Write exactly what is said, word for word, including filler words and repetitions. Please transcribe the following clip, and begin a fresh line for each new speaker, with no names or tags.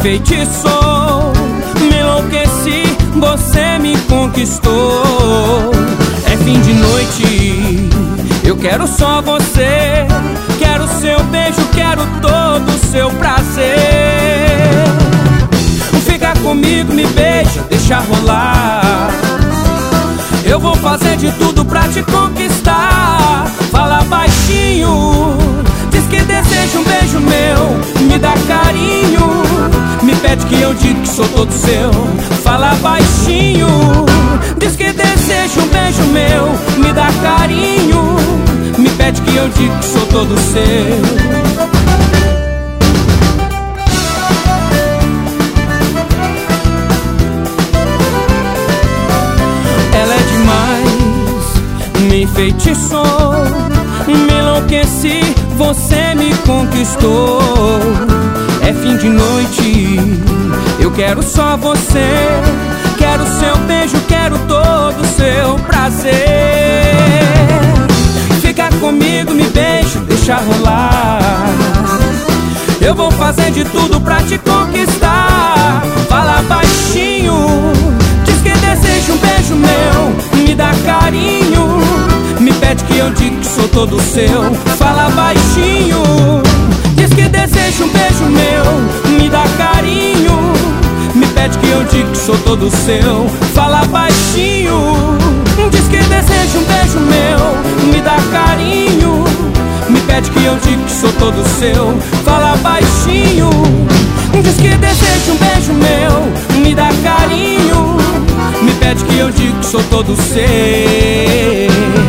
enfeitiçou, me enlouqueci, você me conquistou. É fim de noite, eu quero só você, quero seu beijo, quero todo o seu prazer. Fica comigo, me beija, deixa rolar. Eu vou fazer de tudo pra te conquistar. Fala baixinho, diz que deseja um beijo meu, me dá carinho, me pede que eu diga que sou todo seu. Fala baixinho, diz que deseja um beijo meu, me dá carinho, me pede que eu diga que sou todo seu. Me enfeitiçou, me enlouqueci, você me conquistou. É fim de noite, eu quero só você, quero seu beijo, quero todo o seu prazer. Fica comigo, me beija, deixa rolar. Eu vou fazer de tudo pra te conquistar. Fala baixinho, diz que deseja um beijo meu, me dá carinho, me pede que eu diga que sou todo seu. Fala baixinho, diz que deseja um beijo meu, me dá carinho, me pede que eu diga que sou todo seu. Fala baixinho, diz que deseja um beijo meu, me dá carinho, me pede que eu diga que sou todo seu. Fala baixinho, diz que deseja um beijo meu, me dá carinho, me pede que eu diga que sou todo seu.